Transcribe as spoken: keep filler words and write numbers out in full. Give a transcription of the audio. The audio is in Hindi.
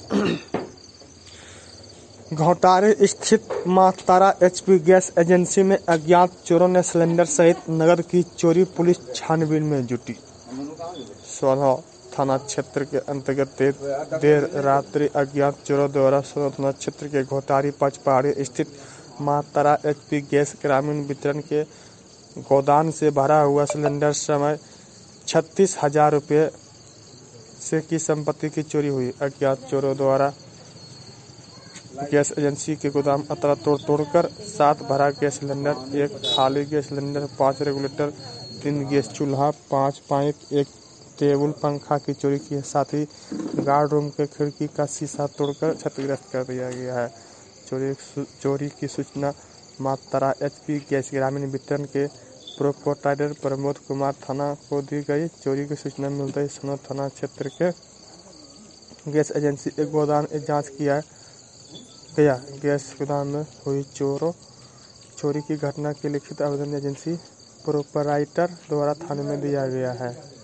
घोटारे स्थित मां तारा एचपी गैस एजेंसी में अज्ञात चोरों ने सिलेंडर सहित नकद की चोरी, पुलिस छानबीन में जुटी। सोलह थाना क्षेत्र के अंतर्गत देर रात्रि अज्ञात चोरों द्वारा सोलह थाना क्षेत्र के घोटारी पचपहाड़ी स्थित मां तारा एचपी गैस ग्रामीण वितरण के गोदाम से भरा हुआ सिलेंडर समय छत्तीस हजार रुपये से की संपत्ति की चोरी हुई। अज्ञात चोरों द्वारा गैस एजेंसी के गोदाम अतरा तोड़ तोड़कर सात भरा गैस सिलेंडर, एक खाली गैस सिलेंडर, पांच रेगुलेटर, तीन गैस चूल्हा, पांच पाइप, एक टेबल पंखा की चोरी की है। साथ ही गार्ड रूम के खिड़की का शीशा तोड़कर क्षतिग्रस्त कर दिया गया है। चोरी चोरी की सूचना मां तारा एचपी गैस ग्रामीण वितरण के प्रोप्राइटर प्रमोद कुमार थाना को दी गई। चोरी की सूचना मिलते ही सोनो थाना क्षेत्र के गैस एजेंसी एक गोदाम एक जांच किया गया। गैस गोदाम में हुई चोरों चोरी की घटना के लिखित आवेदन एजेंसी प्रोप्राइटर द्वारा थाने में दिया गया है।